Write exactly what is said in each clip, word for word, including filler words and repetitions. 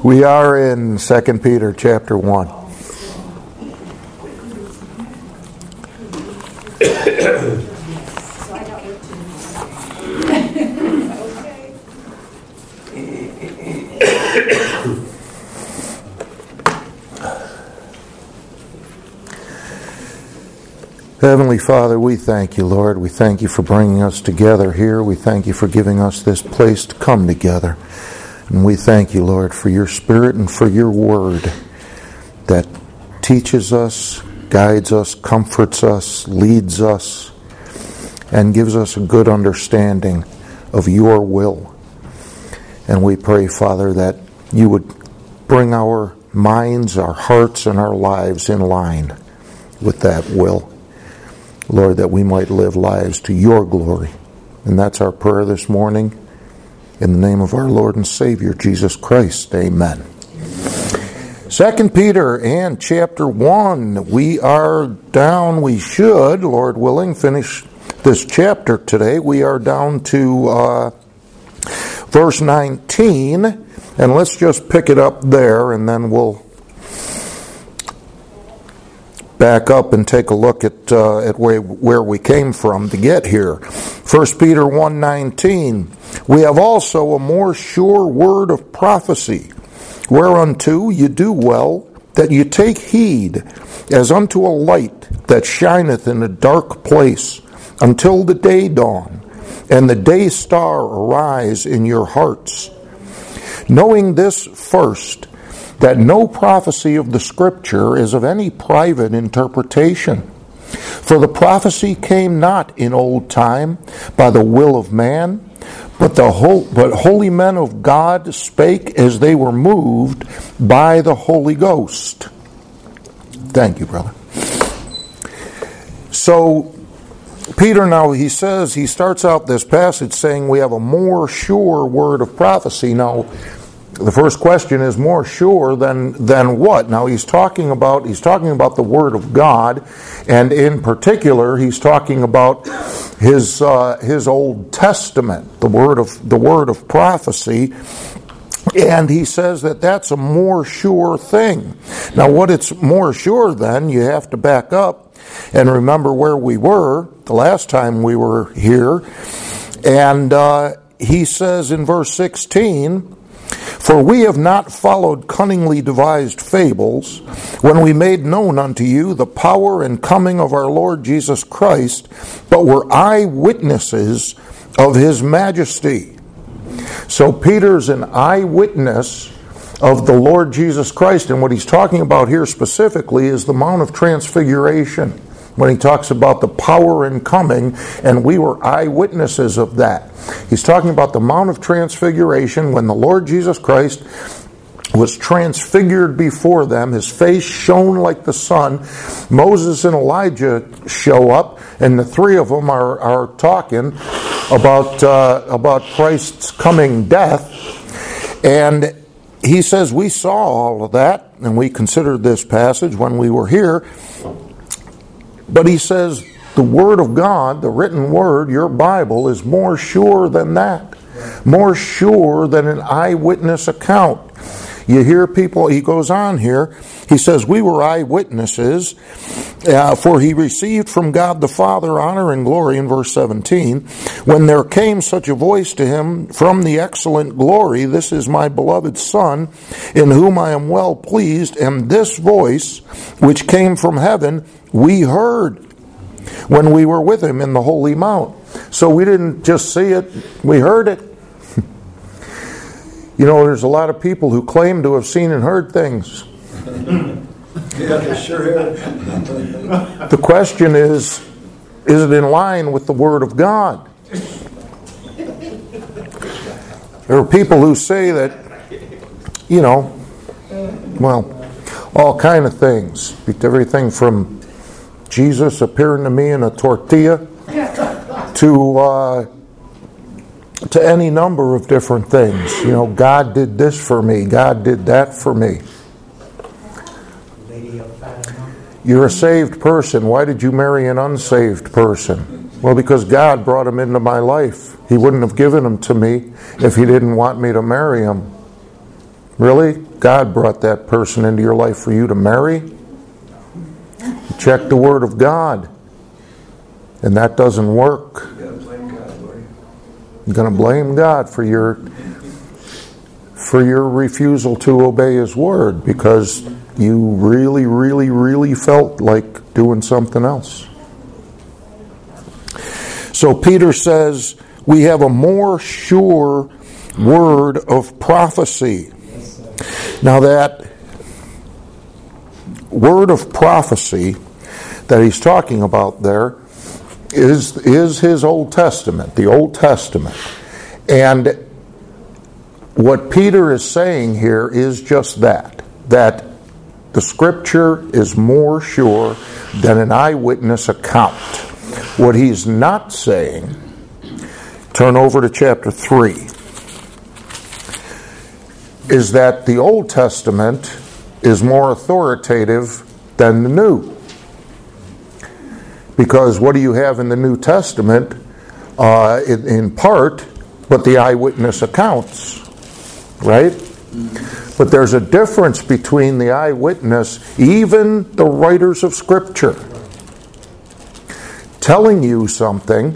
We are in Second Peter chapter one. Heavenly Father, we thank you, Lord. We thank you for bringing us together here. We thank you for giving us this place to come together. And we thank you, Lord, for your Spirit and for your Word that teaches us, guides us, comforts us, leads us, and gives us a good understanding of your will. And we pray, Father, that you would bring our minds, our hearts, and our lives in line with that will. Lord, that we might live lives to your glory. And that's our prayer this morning. In the name of our Lord and Savior, Jesus Christ. Amen. Second Peter and chapter one. We are down, we should, Lord willing, finish this chapter today. We are down to uh, verse nineteen. And let's just pick it up there, and then we'll back up and take a look at uh, at where, where we came from to get here. First Peter one nineteen. We have also a more sure word of prophecy, whereunto you do well that you take heed, as unto a light that shineth in a dark place, until the day dawn, and the day star arise in your hearts. Knowing this first, that no prophecy of the Scripture is of any private interpretation. For the prophecy came not in old time by the will of man, but the whole, but holy men of God spake as they were moved by the Holy Ghost. Thank you, brother. So, Peter now, he says, he starts out this passage saying we have a more sure word of prophecy. Now, the first question is more sure than than what? Now he's talking about he's talking about the Word of God, and in particular he's talking about his uh, his Old Testament, the word of the word of prophecy, and he says that that's a more sure thing. Now, what it's more sure than, you have to back up and remember where we were the last time we were here, and uh, he says in verse sixteen. For we have not followed cunningly devised fables, when we made known unto you the power and coming of our Lord Jesus Christ, but were eyewitnesses of his majesty. So Peter's an eyewitness of the Lord Jesus Christ, and what he's talking about here specifically is the Mount of Transfiguration, when he talks about the power and coming, and we were eyewitnesses of that. He's talking about the Mount of Transfiguration, when the Lord Jesus Christ was transfigured before them. His face shone like the sun. Moses and Elijah show up, and the three of them are, are talking about, uh, about Christ's coming death. And he says, we saw all of that, and we considered this passage when we were here. But he says, the Word of God, the written Word, your Bible, is more sure than that. More sure than an eyewitness account. You hear people, he goes on here, he says, we were eyewitnesses, uh, for he received from God the Father honor and glory, in verse seventeen, when there came such a voice to him from the excellent glory, this is my beloved Son, in whom I am well pleased, and this voice, which came from heaven, we heard when we were with him in the holy mount. So we didn't just see it, we heard it. You know, there's a lot of people who claim to have seen and heard things. Yeah, sure. The question is, is it in line with the Word of God? There are people who say that, you know, well, all kind of things. Everything from Jesus appearing to me in a tortilla to uh, to any number of different things. You know, God did this for me. God did that for me. You're a saved person. Why did you marry an unsaved person? Well, because God brought him into my life. He wouldn't have given him to me if he didn't want me to marry him. Really? God brought that person into your life for you to marry? Check the Word of God. And that doesn't work. You gotta blame God, Lord. You're going to blame God for your for your refusal to obey His Word because you really, really, really felt like doing something else. So Peter says, we have a more sure word of prophecy. Now that word of prophecy that he's talking about there is, is his Old Testament, the Old Testament. And what Peter is saying here is just that, that the Scripture is more sure than an eyewitness account. What he's not saying, turn over to chapter three, is that the Old Testament is more authoritative than the New. Because what do you have in the New Testament? Uh, in, in part, but the eyewitness accounts, right? But there's a difference between the eyewitness, even the writers of Scripture, telling you something,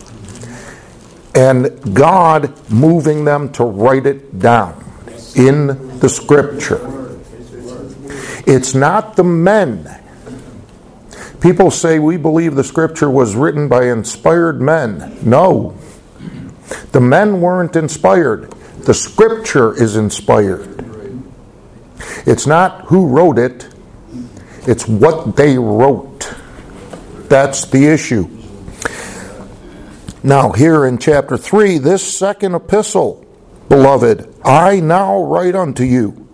and God moving them to write it down in the Scripture. It's not the men. People say we believe the Scripture was written by inspired men. No. The men weren't inspired. The Scripture is inspired. It's not who wrote it. It's what they wrote. That's the issue. Now, here in chapter three, this second epistle, beloved, I now write unto you.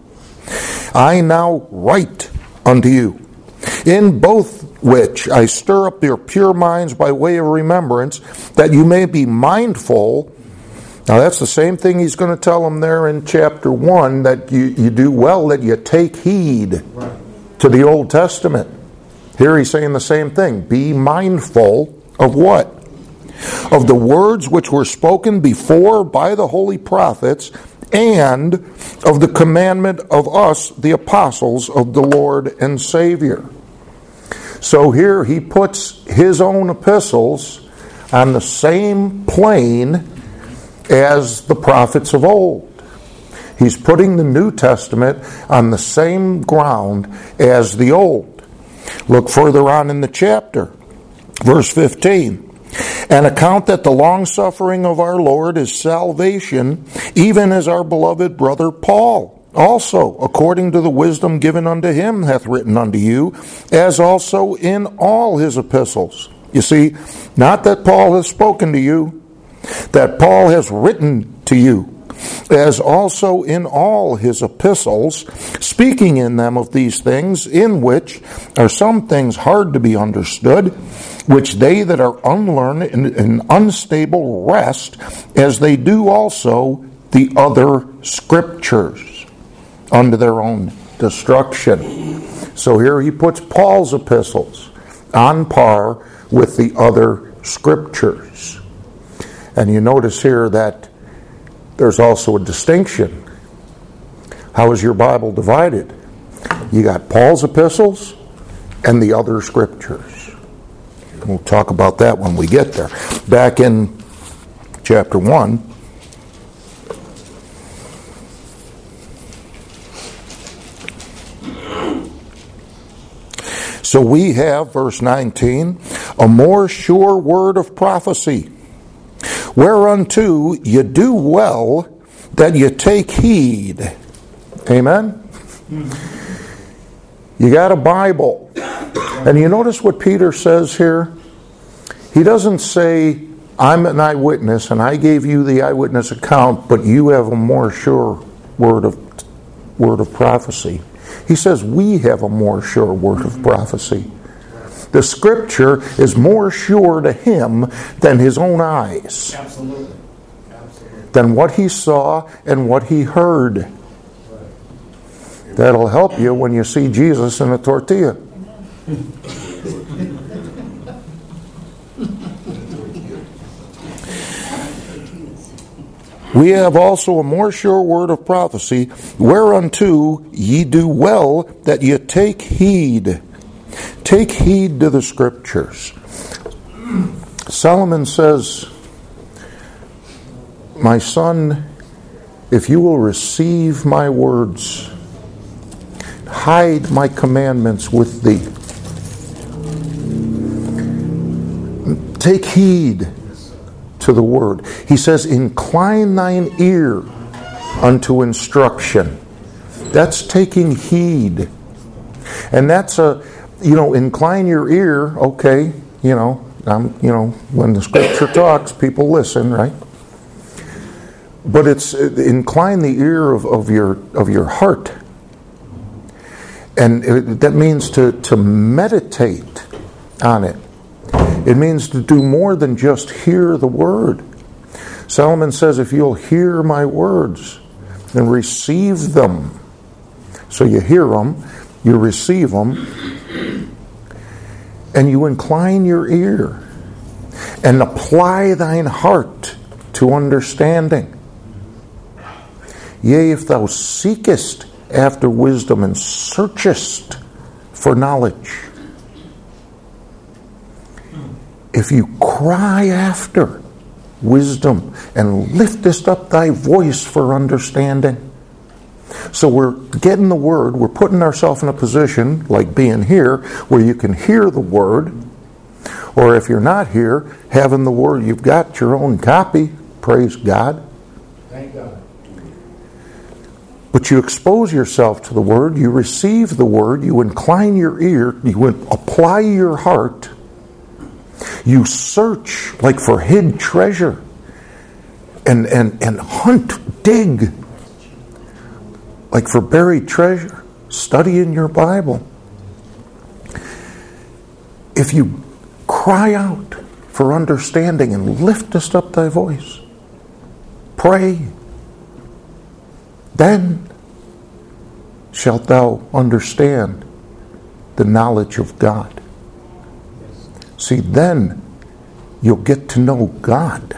I now write unto you. In both which I stir up your pure minds by way of remembrance, that you may be mindful. Now that's the same thing he's going to tell them there in chapter one, that you, you do well that you take heed to the Old Testament. Here he's saying the same thing. Be mindful of what? Of the words which were spoken before by the holy prophets, and of the commandment of us, the apostles of the Lord and Savior. So here he puts his own epistles on the same plane as the prophets of old. He's putting the New Testament on the same ground as the Old. Look further on in the chapter, verse fifteen. And account that the long-suffering of our Lord is salvation, even as our beloved brother Paul also, according to the wisdom given unto him, hath written unto you, as also in all his epistles. You see, not that Paul has spoken to you, that Paul has written to you, as also in all his epistles, speaking in them of these things, in which are some things hard to be understood, which they that are unlearned and unstable wrest, as they do also the other Scriptures, unto their own destruction. So here he puts Paul's epistles on par with the other Scriptures. And you notice here that there's also a distinction. How is your Bible divided? You got Paul's epistles and the other Scriptures. We'll talk about that when we get there. Back in chapter one. So we have, verse nineteen, a more sure word of prophecy, whereunto you do well that you take heed. Amen? You got a Bible. And you notice what Peter says here? He doesn't say, I'm an eyewitness and I gave you the eyewitness account, but you have a more sure word of word of prophecy. He says we have a more sure word of prophecy. The Scripture is more sure to him than his own eyes. Absolutely. Absolutely. Than what he saw and what he heard. That'll help you when you see Jesus in a tortilla. We have also a more sure word of prophecy, whereunto ye do well that ye take heed. Take heed to the Scriptures. Solomon says, my son, if you will receive my words, hide my commandments with thee. Take heed to the word. He says, incline thine ear unto instruction. That's taking heed. And that's a, you know, incline your ear, okay, you know, I'm, you know, when the Scripture talks, people listen, right? But it's uh, incline the ear of, of your of your heart. And it, that means to, to meditate on it. It means to do more than just hear the word. Solomon says, if you'll hear my words and receive them, so you hear them, you receive them, and you incline your ear and apply thine heart to understanding. Yea, if thou seekest after wisdom and searchest for knowledge. If you cry after wisdom and liftest up thy voice for understanding. So we're getting the word, we're putting ourselves in a position, like being here, where you can hear the word. Or if you're not here, having the word, you've got your own copy, praise God. Thank God. But you expose yourself to the word, you receive the word, you incline your ear, you apply your heart, you search like for hid treasure, and, and, and hunt, dig, like for buried treasure. Study in your Bible. If you cry out for understanding and liftest up thy voice, pray, then shalt thou understand the knowledge of God. See, then you'll get to know God.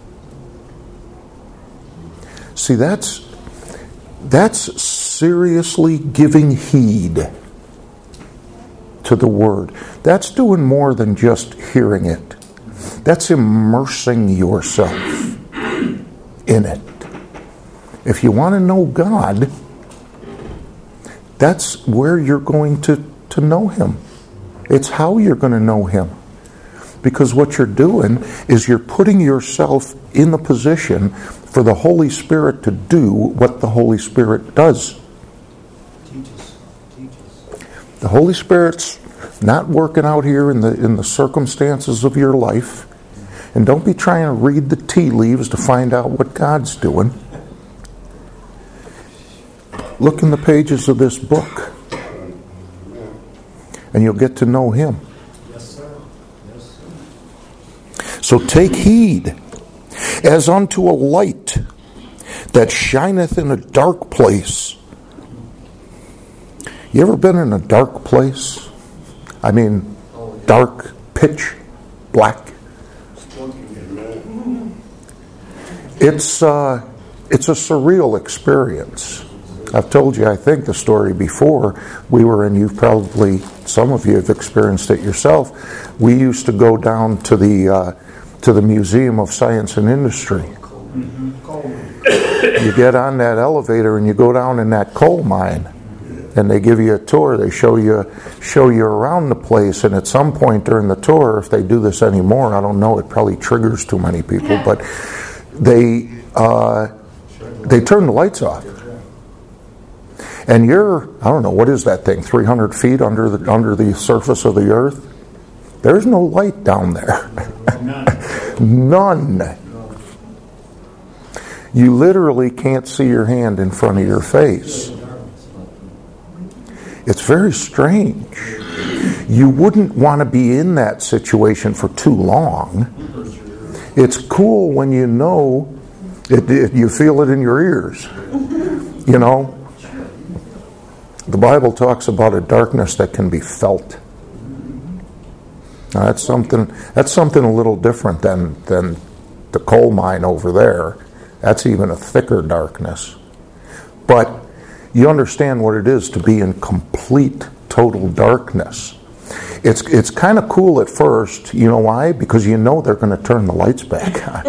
See, that's that's seriously giving heed to the word. That's doing more than just hearing it. That's immersing yourself in it. If you want to know God, that's where you're going to, to know Him. It's how you're going to know Him. Because what you're doing is you're putting yourself in the position for the Holy Spirit to do what the Holy Spirit does. Teach us. Teach us. The Holy Spirit's not working out here in the in the circumstances of your life. And don't be trying to read the tea leaves to find out what God's doing. Look in the pages of this book, and you'll get to know Him. Yes, sir. Yes, sir. So take heed, as unto a light that shineth in a dark place. You ever been in a dark place? I mean, dark, pitch black. It's uh, it's a surreal experience. I've told you, I think, the story before. We were in, you've probably, some of you have experienced it yourself. We used to go down to the uh, to the Museum of Science and Industry. Mm-hmm. You get on that elevator and you go down in that coal mine, and they give you a tour. They show you show you around the place, and at some point during the tour, if they do this anymore, I don't know, it probably triggers too many people, but they uh, they turn the lights off. And you're, I don't know, what is that thing, three hundred feet under the under the surface of the earth? There's no light down there. None. You literally can't see your hand in front of your face. It's very strange. You wouldn't want to be in that situation for too long. It's cool when you know, it, it, you feel it in your ears. You know? The Bible talks about a darkness that can be felt. Now that's something that's something a little different than, than the coal mine over there. That's even a thicker darkness. But you understand what it is to be in complete, total darkness. It's it's kind of cool at first. You know why? Because you know they're going to turn the lights back on.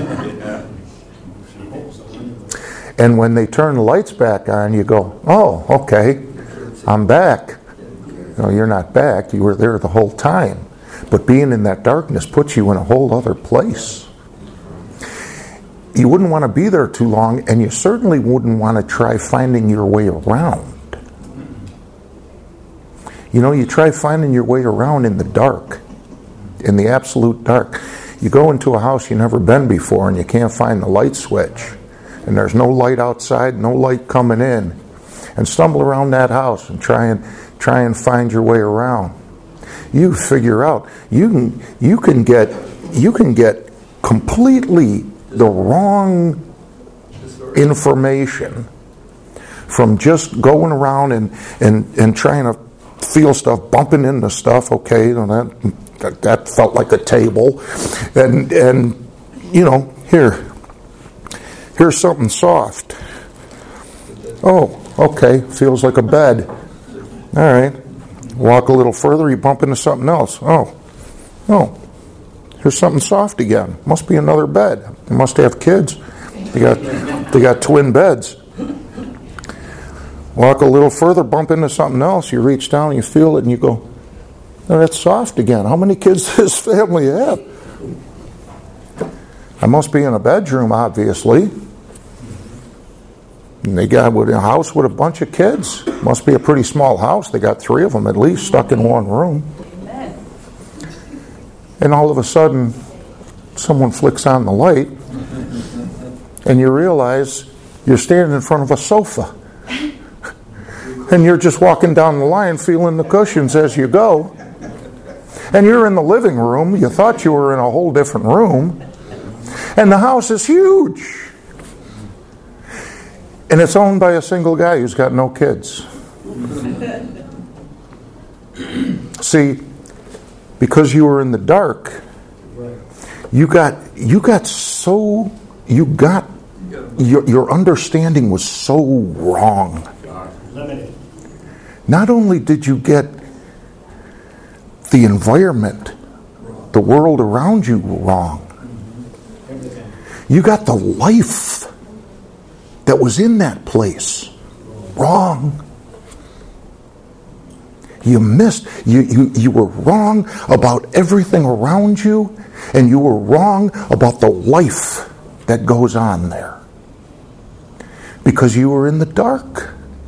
And when they turn the lights back on, you go, oh, okay, I'm back. No, you're not back. You were there the whole time. But being in that darkness puts you in a whole other place. You wouldn't want to be there too long, and you certainly wouldn't want to try finding your way around. You know, you try finding your way around in the dark, in the absolute dark. You go into a house you've never been before, and you can't find the light switch. And there's no light outside, no light coming in. And stumble around that house and try and try and find your way around. You figure out you can you can get you can get completely the wrong information from just going around and, and, and trying to feel stuff, bumping into stuff. Okay, you know, that, that that felt like a table, and and you know, here here's something soft. Oh, okay, feels like a bed. All right, walk a little further, you bump into something else. Oh, oh, here's something soft again. Must be another bed. They must have kids. They got they got twin beds. Walk a little further, bump into something else. You reach down, you feel it, and you go, oh, that's soft again. How many kids does this family have? I must be in a bedroom, obviously. And they got a house with a bunch of kids. Must be a pretty small house. They got three of them at least stuck in one room. Amen. And all of a sudden, someone flicks on the light, and you realize you're standing in front of a sofa. And you're just walking down the line feeling the cushions as you go. And you're in the living room. You thought you were in a whole different room. And the house is huge. And it's owned by a single guy who's got no kids. See, because you were in the dark, you got you got so you got your your understanding was so wrong. Limited. Not only did you get the environment, the world around you wrong, you got the life that was in that place wrong. You missed, you, you, you were wrong about everything around you, and you were wrong about the life that goes on there. Because you were in the dark.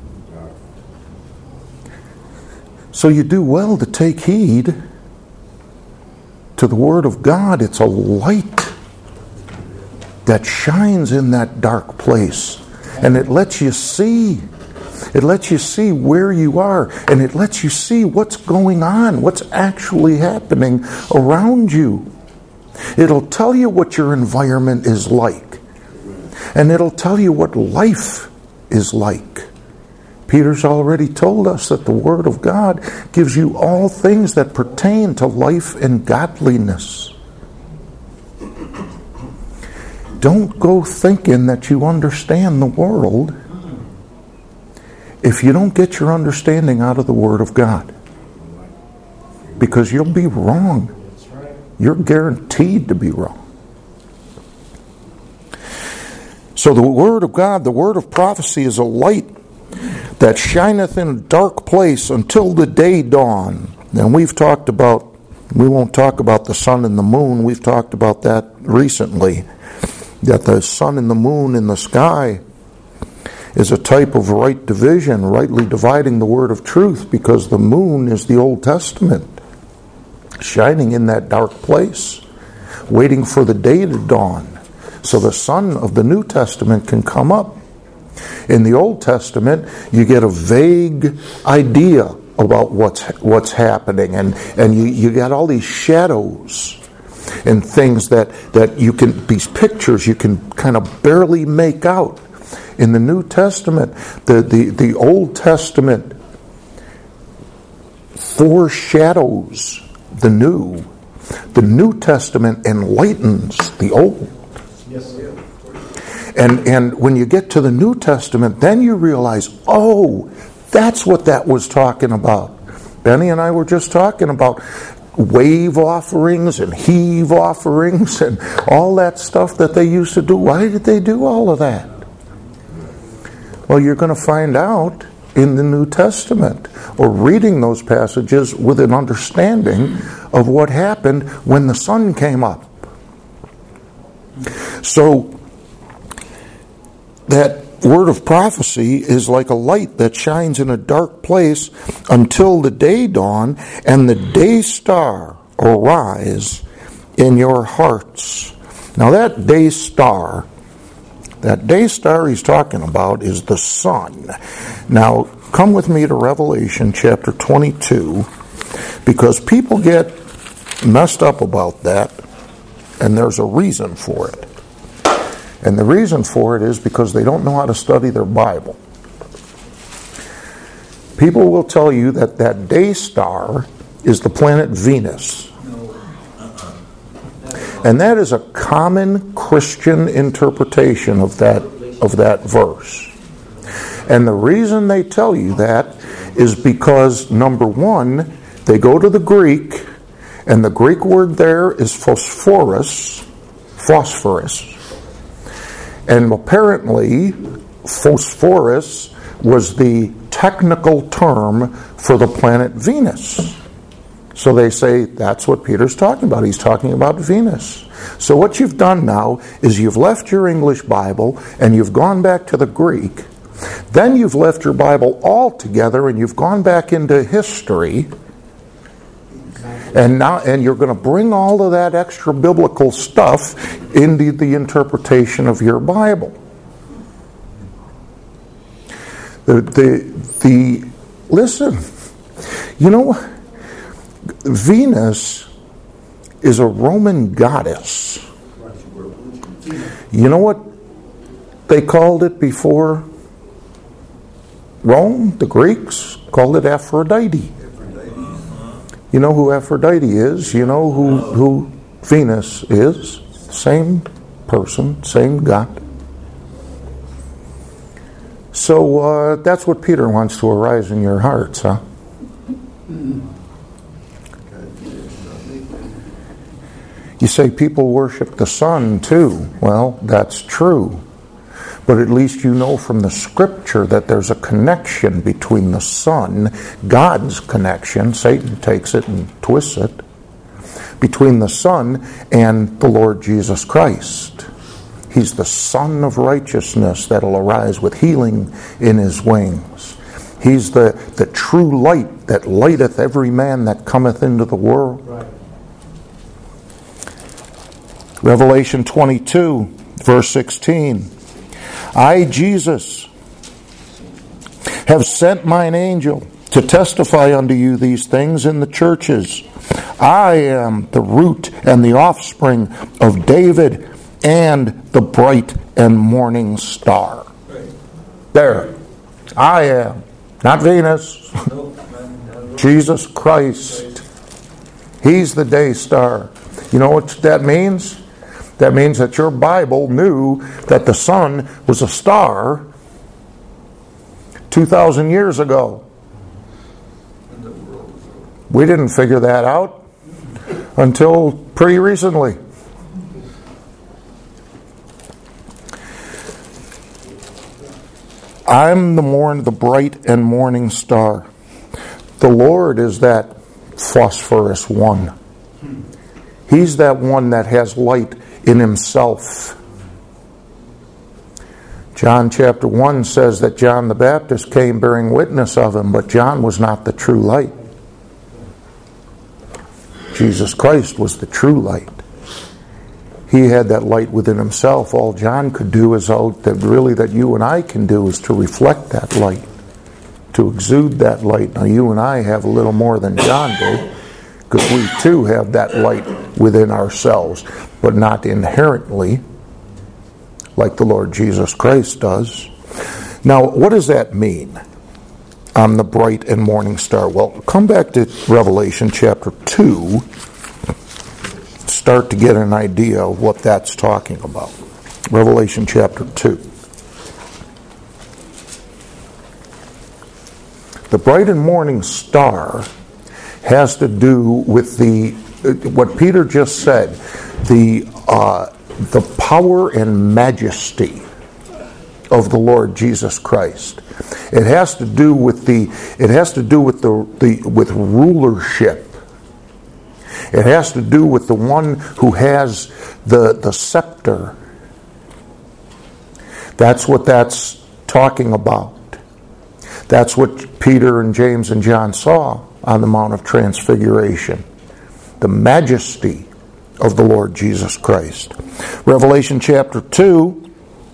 So you do well to take heed to the Word of God. It's a light that shines in that dark place. And it lets you see. It lets you see where you are. And it lets you see what's going on, what's actually happening around you. It'll tell you what your environment is like. And it'll tell you what life is like. Peter's already told us that the Word of God gives you all things that pertain to life and godliness. Don't go thinking that you understand the world if you don't get your understanding out of the Word of God. Because you'll be wrong. You're guaranteed to be wrong. So the Word of God, the Word of prophecy, is a light that shineth in a dark place until the day dawn. And we've talked about, we won't talk about the sun and the moon, we've talked about that recently, that the sun and the moon in the sky is a type of right division, rightly dividing the word of truth, because the moon is the Old Testament, shining in that dark place, waiting for the day to dawn, so the sun of the New Testament can come up. In the Old Testament, you get a vague idea about what's what's happening, and, and you, you got all these shadows and things that, that you can, these pictures you can kind of barely make out. In the New Testament, the, the, the Old Testament foreshadows the New. The New Testament enlightens the Old. Yes, sir. And, and when you get to the New Testament, then you realize, oh, that's what that was talking about. Benny and I were just talking about wave offerings and heave offerings and all that stuff that they used to do. Why did they do all of that? Well, you're going to find out in the New Testament, or reading those passages with an understanding of what happened when the sun came up. So, that word of prophecy is like a light that shines in a dark place until the day dawn and the day star arise in your hearts. Now that day star, that day star he's talking about is the sun. Now come with me to Revelation chapter twenty-two, because people get messed up about that, and there's a reason for it. And the reason for it is because they don't know how to study their Bible. People will tell you that that day star is the planet Venus. And that is a common Christian interpretation of that, of that verse. And the reason they tell you that is because, number one, they go to the Greek, and the Greek word there is phosphorus, phosphorus. And apparently, phosphorus was the technical term for the planet Venus. So they say that's what Peter's talking about. He's talking about Venus. So what you've done now is you've left your English Bible and you've gone back to the Greek. Then you've left your Bible altogether and you've gone back into history. And now, and you're going to bring all of that extra biblical stuff into the interpretation of your Bible. The the the listen, you know, Venus is a Roman goddess. You know what they called it before Rome? The Greeks called it Aphrodite. You know who Aphrodite is. You know who, who Venus is. Same person, same God. So uh, that's what Peter wants to arise in your hearts, huh? You say people worship the sun too. Well, that's true. But at least you know from the Scripture that there's a connection between the sun, God's connection, Satan takes it and twists it, between the sun and the Lord Jesus Christ. He's the Son of righteousness that'll arise with healing in his wings. He's the, the true light that lighteth every man that cometh into the world. Right. Revelation twenty-two, verse sixteen. I, Jesus, have sent mine angel to testify unto you these things in the churches. I am the root and the offspring of David and the bright and morning star. There. I am. Not Venus. Jesus Christ. He's the day star. You know what that means? That means that your Bible knew that the sun was a star two thousand years ago. We didn't figure that out until pretty recently. I'm the morn, the bright and morning star. The Lord is that phosphorus one. He's that one that has light in himself. John chapter one says that John the Baptist came bearing witness of him, but John was not the true light. Jesus Christ was the true light. He had that light within himself. All John could do is all that really that you and I can do is to reflect that light, to exude that light. Now you and I have a little more than John did, because we too have that light within ourselves, but not inherently like the Lord Jesus Christ does. Now, what does that mean? I'm the bright and morning star. Well, come back to Revelation chapter two. Start to get an idea of what that's talking about. Revelation chapter two. The bright and morning star has to do with the what Peter just said, the uh, the power and majesty of the Lord Jesus Christ. It has to do with the it has to do with the, the with rulership. It has to do with the one who has the the scepter. That's what that's talking about. That's what Peter and James and John saw on the Mount of Transfiguration. The majesty of the Lord Jesus Christ. Revelation chapter two,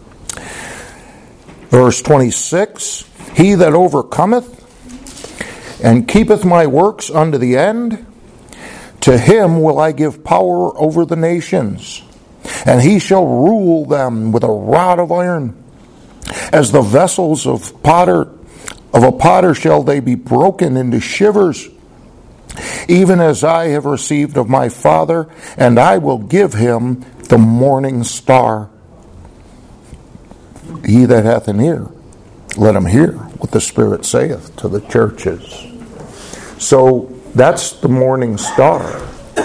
verse twenty-six. He that overcometh and keepeth my works unto the end, to him will I give power over the nations, and he shall rule them with a rod of iron. As the vessels of potter of a potter shall they be broken into shivers, even as I have received of my Father, and I will give him the morning star. He that hath an ear, let him hear what the Spirit saith to the churches. So that's the morning star.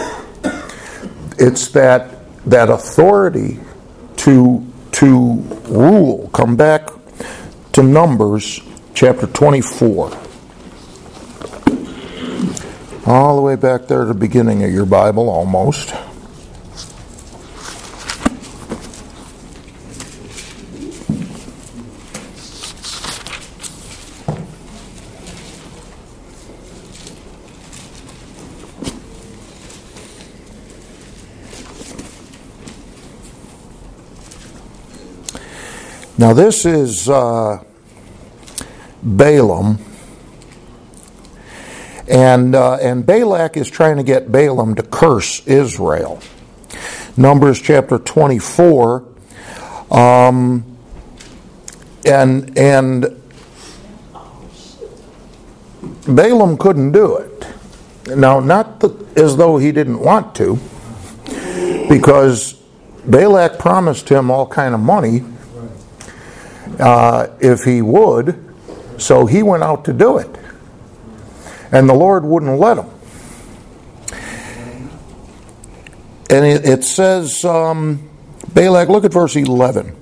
It's that that authority to to rule. Come back to Numbers chapter twenty-four. All the way back there at the beginning of your Bible, almost. Now this is uh, Balaam, and uh, and Balak is trying to get Balaam to curse Israel. Numbers chapter twenty-four, um, and and Balaam couldn't do it. Now, not the, as though he didn't want to, because Balak promised him all kind of money uh, if he would, so he went out to do it. And the Lord wouldn't let him. And it, it says, um, Balak, look at verse eleven.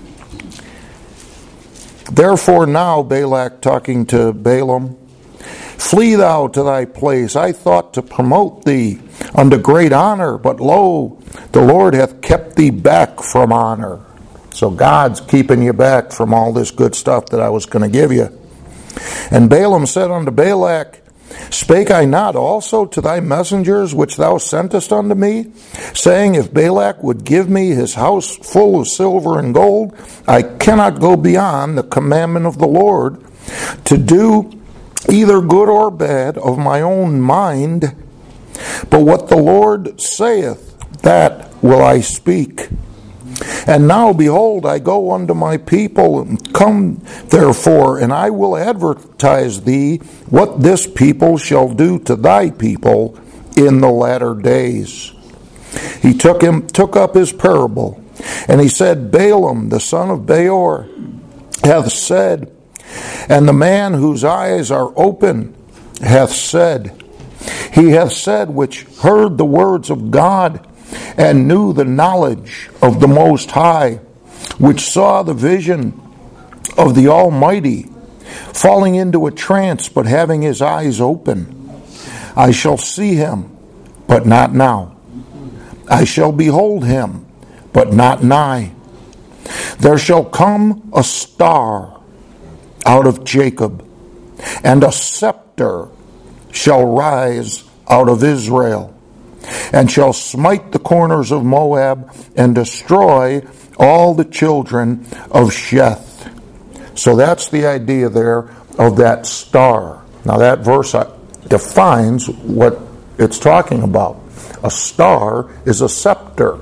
Therefore now, Balak talking to Balaam, flee thou to thy place. I thought to promote thee unto great honor, but lo, the Lord hath kept thee back from honor. So God's keeping you back from all this good stuff that I was going to give you. And Balaam said unto Balak, spake I not also to thy messengers which thou sentest unto me, saying, if Balak would give me his house full of silver and gold, I cannot go beyond the commandment of the Lord to do either good or bad of my own mind, but what the Lord saith, that will I speak. And now, behold, I go unto my people, and come therefore, and I will advertise thee what this people shall do to thy people in the latter days. He took him, took up his parable, and he said, Balaam, the son of Beor, hath said, and the man whose eyes are open hath said, he hath said, which heard the words of God, and knew the knowledge of the Most High, which saw the vision of the Almighty, falling into a trance, but having his eyes open. I shall see him, but not now. I shall behold him, but not nigh. There shall come a star out of Jacob, and a scepter shall rise out of Israel, and shall smite the corners of Moab, and destroy all the children of Sheth. So that's the idea there of that star. Now that verse defines what it's talking about. A star is a scepter.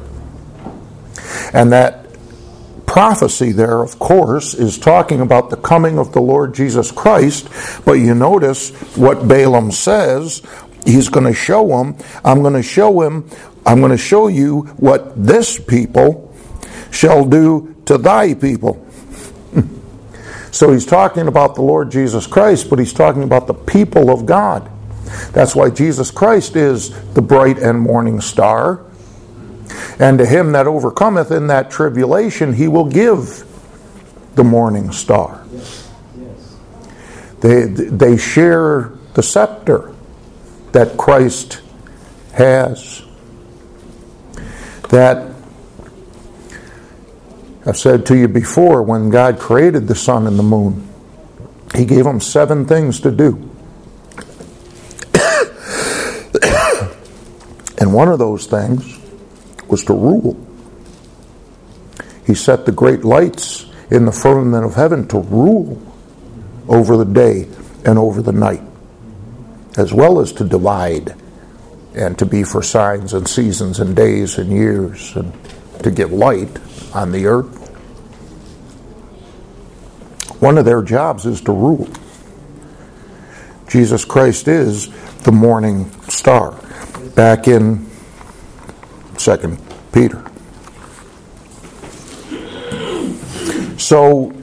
And that prophecy there, of course, is talking about the coming of the Lord Jesus Christ. But you notice what Balaam says. He's going to show him, I'm going to show him, I'm going to show you what this people shall do to thy people. So he's talking about the Lord Jesus Christ, but he's talking about the people of God. That's why Jesus Christ is the bright and morning star. And to him that overcometh in that tribulation, he will give the morning star. Yes. Yes. They, they share the scepter that Christ has. That, I've said to you before, when God created the sun and the moon, he gave them seven things to do. And one of those things was to rule. He set the great lights in the firmament of heaven to rule over the day and over the night, as well as to divide and to be for signs and seasons and days and years and to give light on the earth. One of their jobs is to rule. Jesus Christ is the morning star. Back in Second Peter. So,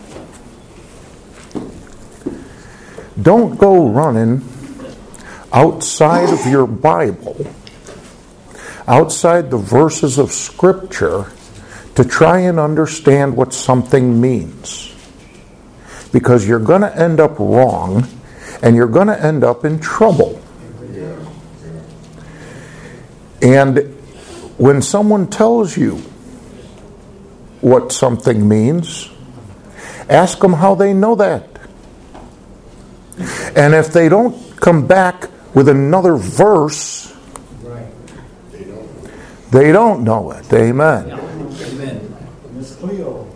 don't go running outside of your Bible, outside the verses of Scripture, to try and understand what something means. Because you're going to end up wrong, and you're going to end up in trouble. And when someone tells you what something means, ask them how they know that. And if they don't come back with another verse, Right. they don't know it. Amen. Amen. Miss Cleo.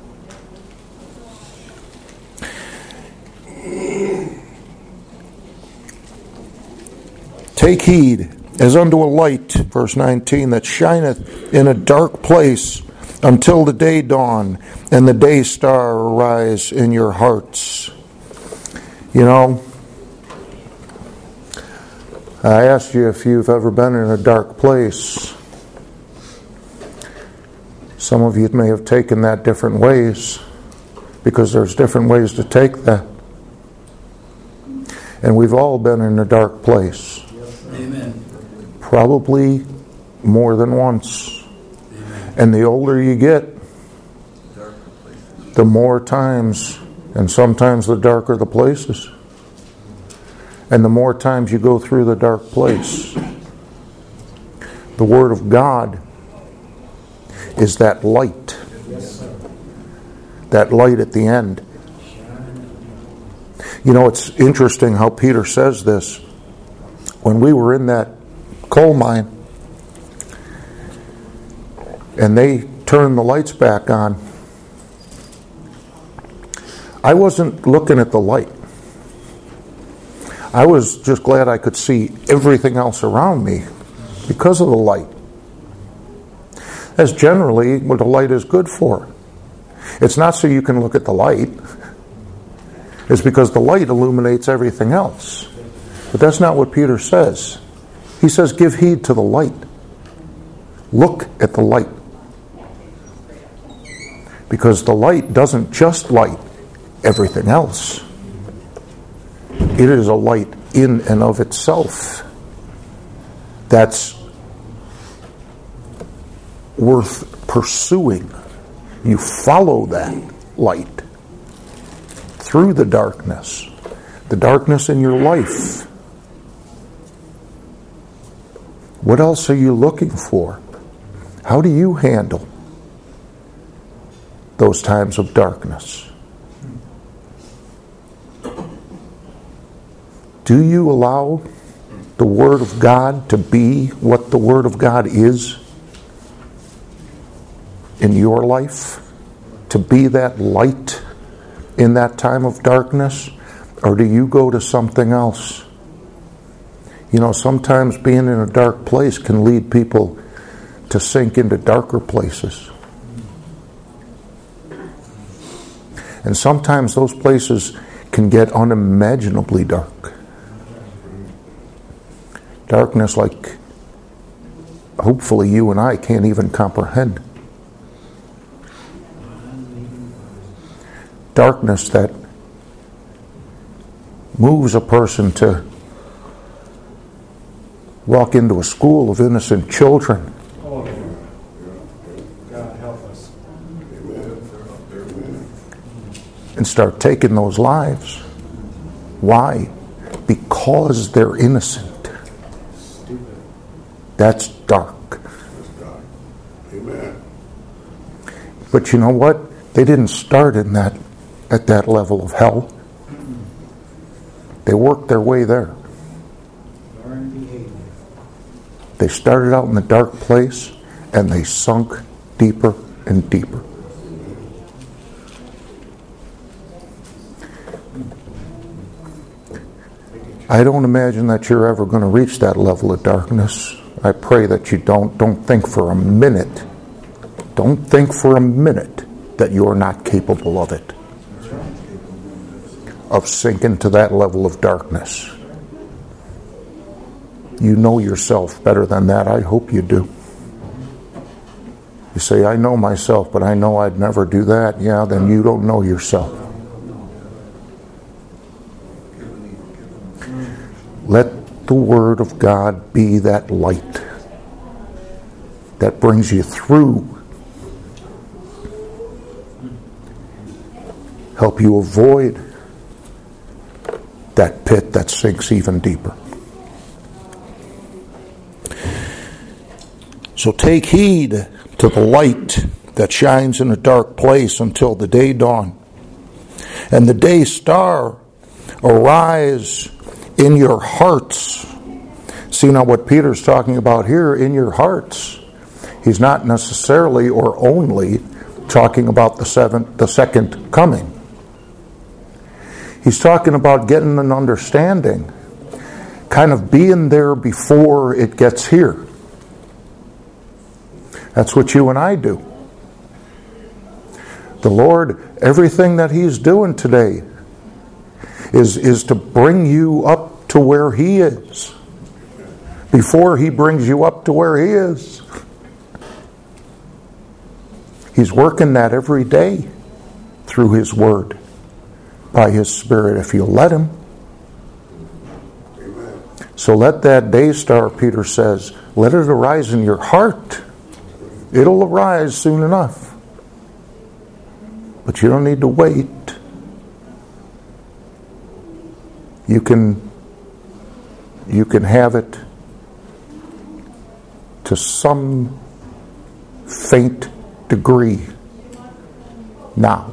Take heed as unto a light, verse nineteen, that shineth in a dark place until the day dawn and the day star arise in your hearts. You know, I asked you if you've ever been in a dark place. Some of you may have taken that different ways, because there's different ways to take that. And we've all been in a dark place. Amen. Probably more than once. Amen. And the older you get, the more times, and sometimes the darker the places. And the more times you go through the dark place. The Word of God is that light. Yes, sir. That light at the end. You know, it's interesting how Peter says this. When we were in that coal mine and they turned the lights back on, I wasn't looking at the light. I was just glad I could see everything else around me because of the light. That's generally what the light is good for. It's not so you can look at the light. It's because the light illuminates everything else. But that's not what Peter says. He says, give heed to the light. Look at the light. Because the light doesn't just light everything else. It is a light in and of itself that's worth pursuing. You follow that light through the darkness, the darkness in your life. What else are you looking for? How do you handle those times of darkness? Do you allow the Word of God to be what the Word of God is in your life? To be that light in that time of darkness? Or do you go to something else? You know, sometimes being in a dark place can lead people to sink into darker places. And sometimes those places can get unimaginably dark. Darkness like hopefully you and I can't even comprehend. darkness that moves a person to walk into a school of innocent children. Oh, God help us. And start taking those lives. Why? Because they're innocent. Stupid. That's dark. Amen. But you know what? They didn't start in that at that level of hell. They worked their way there. Learn behavior. They started out in the dark place and they sunk deeper and deeper. I don't imagine that you're ever going to reach that level of darkness. I pray that you don't. Don't think for a minute. Don't think for a minute that you're not capable of it. Of sinking to that level of darkness. You know yourself better than that. I hope you do. You say, I know myself, but I know I'd never do that. Yeah, then you don't know yourself. Let the Word of God be that light that brings you through. Help you avoid that pit that sinks even deeper. So take heed to the light that shines in a dark place until the day dawn. And the day star arise in your hearts. See now what Peter's talking about here, in your hearts. He's not necessarily or only talking about the seventh, the second coming. He's talking about getting an understanding, kind of being there before it gets here. That's what you and I do. The Lord, everything that He's doing today is, is to bring you up to where He is. Before He brings you up to where He is. He's working that every day through His Word, by His Spirit, if you'll let Him. Amen. So let that day star, Peter says, let it arise in your heart. It'll arise soon enough. But you don't need to wait. You can, you can have it to some faint degree now.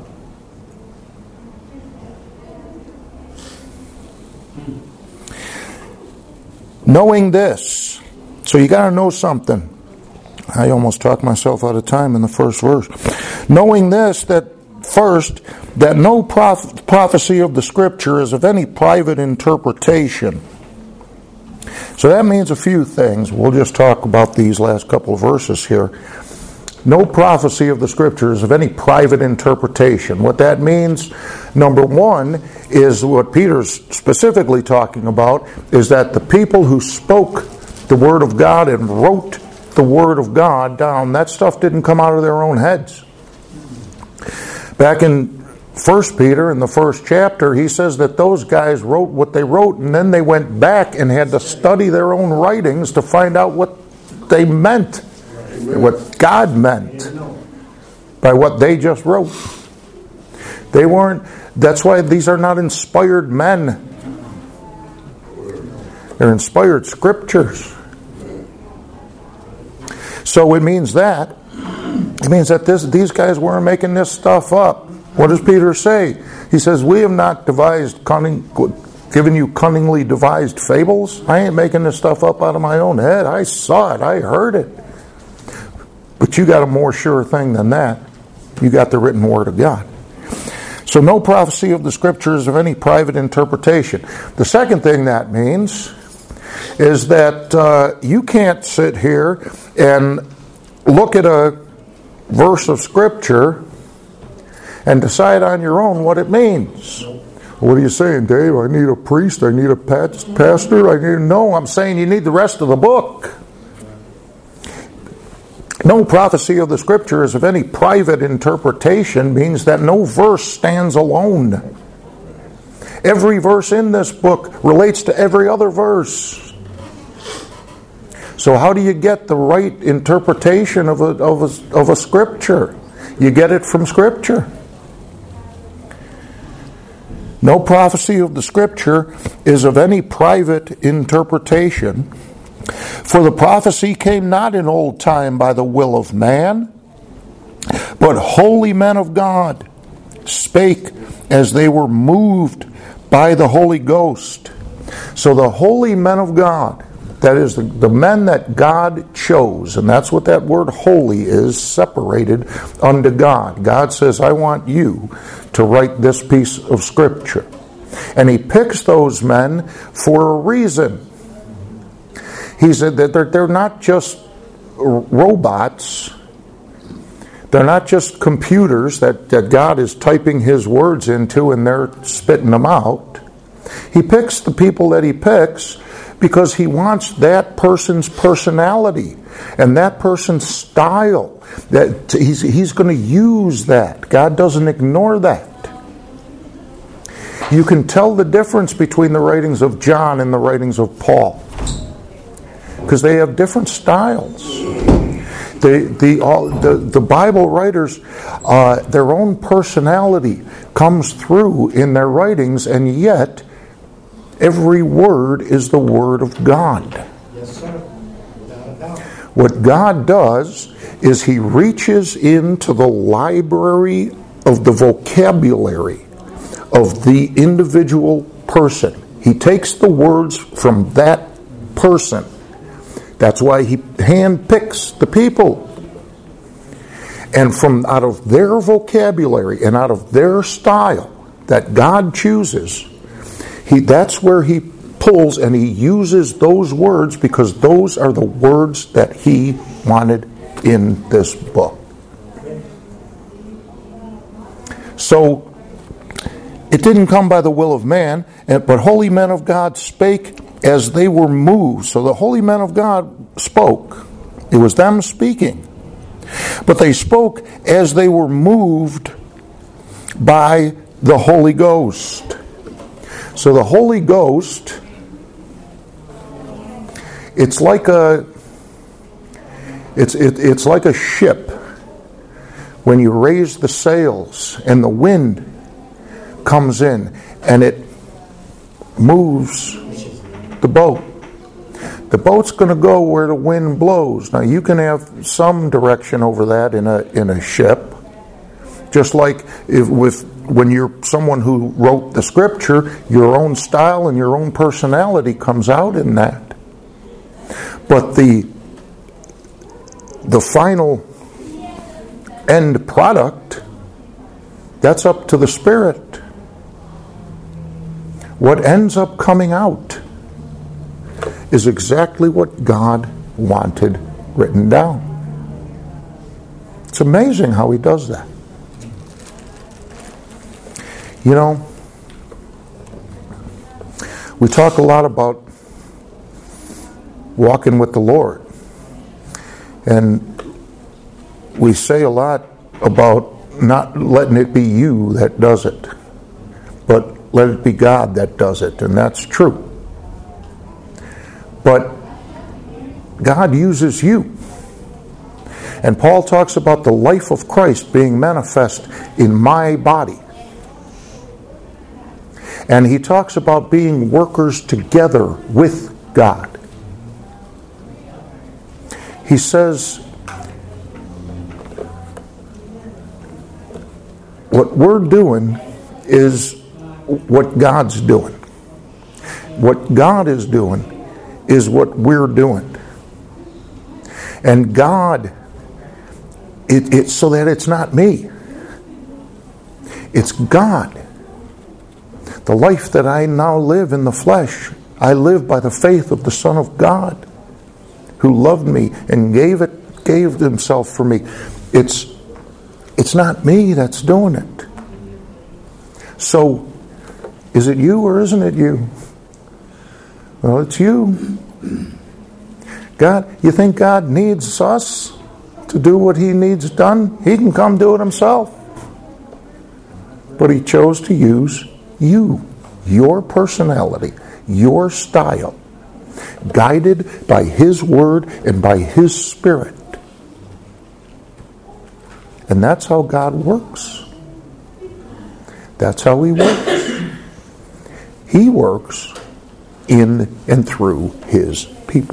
Knowing this, so you got to know something. I almost talked myself out of time in the first verse. Knowing this, that first, that no proph- prophecy of the Scripture is of any private interpretation. So that means a few things. We'll just talk about these last couple of verses here. No prophecy of the Scripture is of any private interpretation. What that means, number one, is what Peter's specifically talking about, is that the people who spoke the Word of God and wrote the Word of God down, that stuff didn't come out of their own heads. Back in First Peter, in the first chapter, he says that those guys wrote what they wrote, and then they went back and had to study their own writings to find out what they meant, what God meant by what they just wrote. They weren't, that's why these are not inspired men. They're inspired scriptures. So it means that. It means that this, these guys weren't making this stuff up. What does Peter say? He says, we have not devised cunning, given you cunningly devised fables. I ain't making this stuff up out of my own head. I saw it. I heard it. But you got a more sure thing than that. You got the written Word of God. So no prophecy of the Scriptures of any private interpretation. The second thing that means is that uh, you can't sit here and look at a verse of Scripture and decide on your own what it means. What are you saying, Dave? I need a priest, I need a pastor, I need... No, I'm saying you need the rest of the book. No prophecy of the Scripture is of any private interpretation means that no verse stands alone. Every verse in this book relates to every other verse. So how do you get the right interpretation of a, of a, of a Scripture? You get it from Scripture. No prophecy of the Scripture is of any private interpretation. For the prophecy came not in old time by the will of man, but holy men of God spake as they were moved by the Holy Ghost. So the holy men of God, that is the, the men that God chose, and that's what that word holy is, separated unto God. God says, I want you to write this piece of Scripture. And He picks those men for a reason. He said that they're, they're not just robots. They're not just computers that, that God is typing His words into and they're spitting them out. He picks the people that He picks because He wants that person's personality and that person's style. That he's, he's going to use that. God doesn't ignore that. You can tell the difference between the writings of John and the writings of Paul, because they have different styles. The the all, the, the Bible writers, uh, their own personality comes through in their writings, and yet every word is the Word of God. Yes, sir. Without a doubt. What God does is He reaches into the library of the vocabulary of the individual person. He takes the words from that person. That's why He handpicks the people. And from out of their vocabulary and out of their style that God chooses, He that's where He pulls and He uses those words, because those are the words that He wanted in this book. So it didn't come by the will of man, but holy men of God spake as they were moved. So the holy men of God spoke. It was them speaking. But they spoke as they were moved by the Holy Ghost. So the Holy Ghost, it's like a it's it, it's like a ship when you raise the sails and the wind comes in and it moves the boat. The boat's going to go where the wind blows. Now you can have some direction over that in a in a ship, just like if with when you're someone who wrote the Scripture, your own style and your own personality comes out in that. But the the final end product, that's up to the Spirit. What ends up coming out is exactly what God wanted written down. It's amazing how He does that. You know, we talk a lot about walking with the Lord. And we say a lot about not letting it be you that does it, but let it be God that does it, and that's true. But God uses you. And Paul talks about the life of Christ being manifest in my body. And he talks about being workers together with God. He says, what we're doing is what God's doing. What God is doing is what we're doing. And God, it, it's so that it's not me. It's God. The life that I now live in the flesh, I live by the faith of the Son of God, who loved me and gave it, gave Himself for me. It's, it's not me that's doing it. So, is it you or isn't it you? Well, it's you. God, you think God needs us to do what he needs done, he can come do it himself. But he chose to use you, your personality, your style, guided by his word and by his spirit. And that's how God works. That's how he works. He works in and through his people.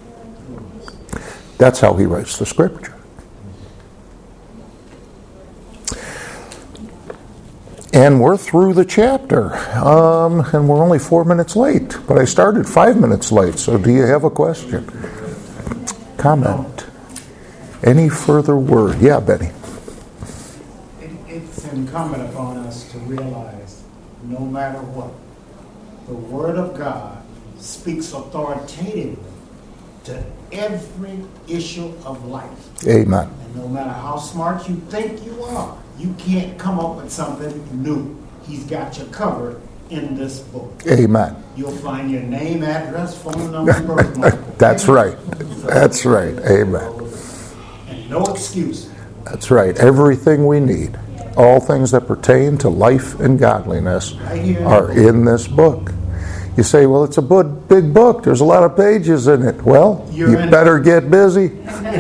That's how he writes the scripture. And we're through the chapter. Um, and we're only four minutes late. But I started five minutes late. So do you have a question? Comment? Any further word? Yeah, Benny. It, it's incumbent upon us to realize, no matter what, the Word of God speaks authoritatively to every issue of life. Amen. And no matter how smart you think you are, you can't come up with something new. He's got you covered in this book. Amen. You'll find your name, address, phone number, and birthmark. That's right. That's right. Amen. And no excuse. That's right. Everything we need, all things that pertain to life and godliness, are in this book. You say, well, it's a big book. There's a lot of pages in it. Well, You're you better get busy.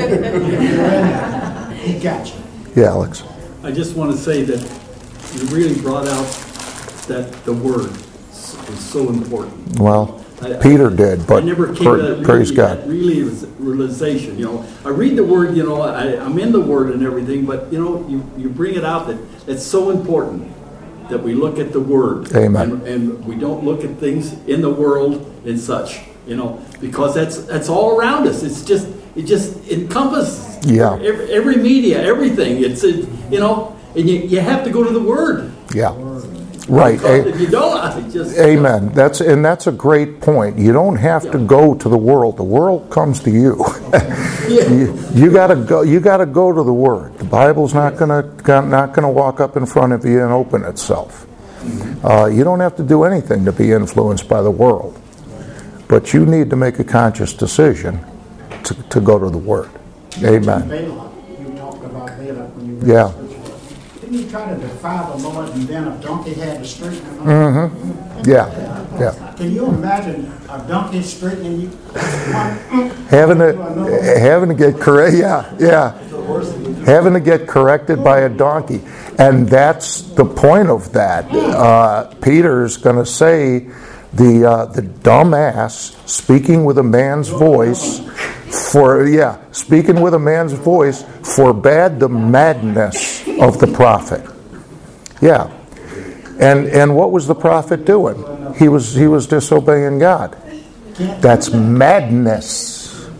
He got you. Yeah, Alex. I just want to say that you really brought out that the word is so important. Well, I, Peter did, but I never came pra- to that really, praise God. That really realization. You know, I read the word. You know, I, I'm in the word and everything, but you know, you, you bring it out that it's so important that we look at the word. Amen. And, and we don't look at things in the world and such. You know, because that's that's all around us. It's just it just encompasses Yeah. every, every media, everything. It's it, you know, and you, you have to go to the word. Yeah. Right. Because if you don't, I just Amen. That's and that's a great point. You don't have to go to the world. The world comes to you. you you got to go. You got to go to the Word. The Bible's not gonna not gonna walk up in front of you and open itself. Uh, you don't have to do anything to be influenced by the world, but you need to make a conscious decision to, to go to the Word. Amen. Balak, you talked about Balak when you read Yeah. the scripture. Didn't he try to defy the Lord and then a donkey had to straighten him up? Mm-hmm. Yeah. Yeah. Can you imagine a donkey straightening you? Having to having to get correct. Yeah. Yeah. Having to get corrected by a donkey, and that's the point of that. Uh, Peter's going to say the uh, the dumbass speaking with a man's voice. For yeah, speaking with a man's voice forbade the madness of the prophet. Yeah, and and what was the prophet doing? He was he was disobeying God. That's madness.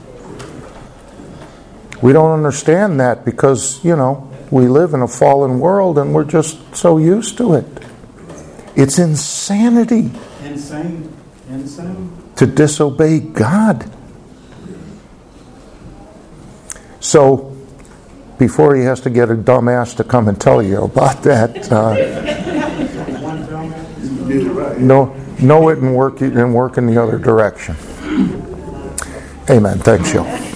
We don't understand that because you know we live in a fallen world and we're just so used to it. It's insanity. Insane. Insane. To disobey God. So, before he has to get a dumbass to come and tell you about that, uh, know, know it and work it and work in the other direction. Amen. Thanks, Joe.